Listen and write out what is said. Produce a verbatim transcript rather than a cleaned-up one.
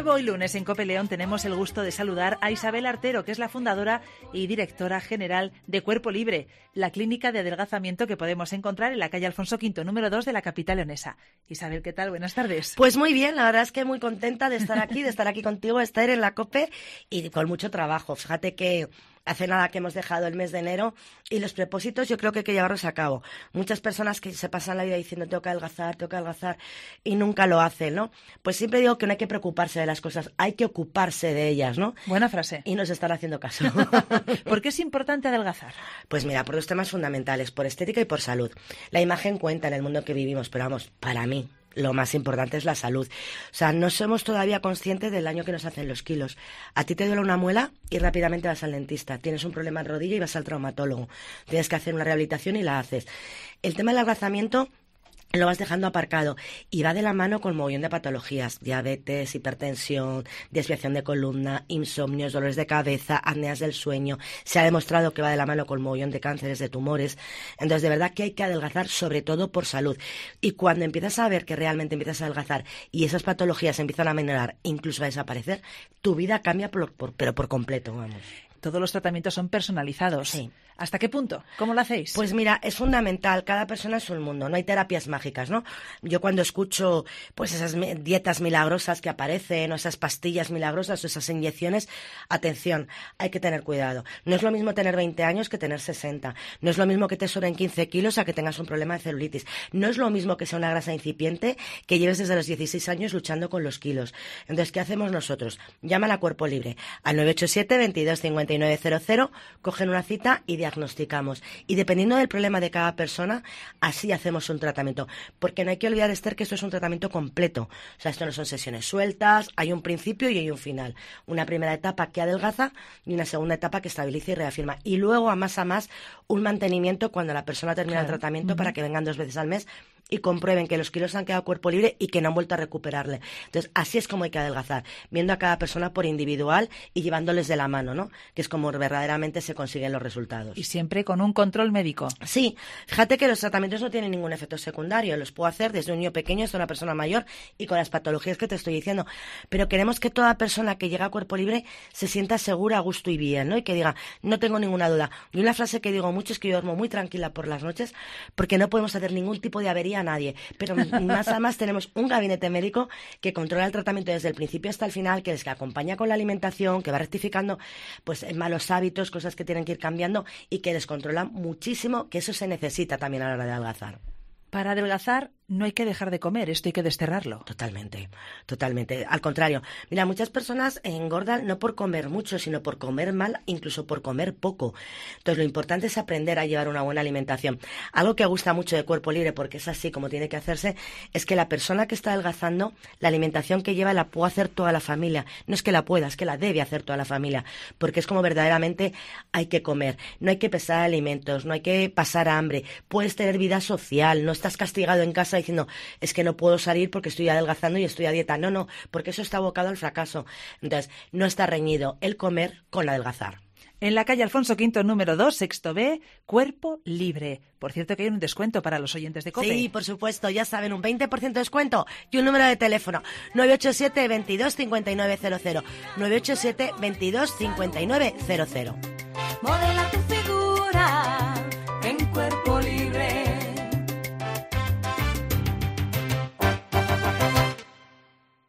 nuevo, hoy lunes en COPE León tenemos el gusto de saludar a Isabel Artero, que es la fundadora y directora general de Cuerpo Libre, la clínica de adelgazamiento que podemos encontrar en la calle Alfonso quinto, número dos de la capital leonesa. Isabel, ¿qué tal? Buenas tardes. Pues muy bien, la verdad es que muy contenta de estar aquí, de estar aquí contigo, de estar en la COPE y con mucho trabajo. Fíjate que hace nada que hemos dejado el mes de enero y los propósitos yo creo que hay que llevarlos a cabo. Muchas personas que se pasan la vida diciendo tengo que adelgazar, tengo que adelgazar y nunca lo hacen, ¿no? Pues siempre digo que no hay que preocuparse de las cosas, hay que ocuparse de ellas, ¿no? Buena frase. Y nos están haciendo caso. ¿Por qué es importante adelgazar? Pues mira, por dos temas fundamentales, por estética y por salud. La imagen cuenta en el mundo que vivimos, pero vamos, para mí lo más importante es la salud. O sea, no somos todavía conscientes del daño que nos hacen los kilos. A ti te duele una muela y rápidamente vas al dentista. Tienes un problema en rodilla y vas al traumatólogo. Tienes que hacer una rehabilitación y la haces. El tema del adelgazamiento lo vas dejando aparcado y va de la mano con mogollón de patologías, diabetes, hipertensión, desviación de columna, insomnios, dolores de cabeza, apneas del sueño. Se ha demostrado que va de la mano con mogollón de cánceres, de tumores. Entonces, de verdad que hay que adelgazar sobre todo por salud. Y cuando empiezas a ver que realmente empiezas a adelgazar y esas patologías empiezan a minorar, incluso a desaparecer, tu vida cambia por, por, pero por completo, vamos. Todos los tratamientos son personalizados. Sí. ¿Hasta qué punto? ¿Cómo lo hacéis? Pues mira, es fundamental. Cada persona es un mundo. No hay terapias mágicas, ¿no? Yo cuando escucho pues esas dietas milagrosas que aparecen o esas pastillas milagrosas o esas inyecciones, atención, hay que tener cuidado. No es lo mismo tener veinte años que tener sesenta. No es lo mismo que te sobren quince kilos a que tengas un problema de celulitis. No es lo mismo que sea una grasa incipiente que lleves desde los dieciséis años luchando con los kilos. Entonces, ¿qué hacemos nosotros? Llaman a Cuerpo Libre al nueve ocho siete, veintidós, cincuenta y nueve cero cero, cogen una cita y diagnosticamos. Y dependiendo del problema de cada persona, así hacemos un tratamiento. Porque no hay que olvidar, Esther, que esto es un tratamiento completo. O sea, esto no son sesiones sueltas, hay un principio y hay un final. Una primera etapa que adelgaza y una segunda etapa que estabiliza y reafirma. Y luego, a más a más, un mantenimiento cuando la persona termina claro. el tratamiento uh-huh. para que vengan dos veces al mes y comprueben que los kilos han quedado Cuerpo Libre y que no han vuelto a recuperarle. Entonces, así es como hay que adelgazar, viendo a cada persona por individual y llevándoles de la mano, ¿no? Que es como verdaderamente se consiguen los resultados. Y siempre con un control médico. Sí, fíjate que los tratamientos no tienen ningún efecto secundario, los puedo hacer desde un niño pequeño hasta una persona mayor y con las patologías que te estoy diciendo, pero queremos que toda persona que llega a Cuerpo Libre se sienta segura, a gusto y bien, ¿no? Y que diga, no tengo ninguna duda. Y una frase que digo mucho es que yo duermo muy tranquila por las noches porque no podemos hacer ningún tipo de avería a nadie, pero más a más tenemos un gabinete médico que controla el tratamiento desde el principio hasta el final, que es que acompaña con la alimentación, que va rectificando pues malos hábitos, cosas que tienen que ir cambiando y que les controla muchísimo, que eso se necesita también a la hora de adelgazar. Para adelgazar no hay que dejar de comer, esto hay que desterrarlo. Totalmente, totalmente. Al contrario, mira, muchas personas engordan no por comer mucho, sino por comer mal, incluso por comer poco. Entonces, lo importante es aprender a llevar una buena alimentación. Algo que gusta mucho de Cuerpo Libre, porque es así como tiene que hacerse, es que la persona que está adelgazando, la alimentación que lleva la puede hacer toda la familia. No es que la pueda, es que la debe hacer toda la familia, porque es como verdaderamente hay que comer. No hay que pesar alimentos, no hay que pasar hambre. Puedes tener vida social, no estás castigado en casa diciendo, es que no puedo salir porque estoy adelgazando y estoy a dieta. No, no, porque eso está abocado al fracaso. Entonces, no está reñido el comer con adelgazar. En la calle Alfonso quinto, número dos, sexto B, Cuerpo Libre. Por cierto que hay un descuento para los oyentes de COPE. Sí, por supuesto, ya saben, un veinte por ciento de descuento y un número de teléfono, nueve ocho siete, veintidós, cincuenta y nueve cero cero, nueve ocho siete, veintidós, cincuenta y nueve cero cero. Modela tu figura.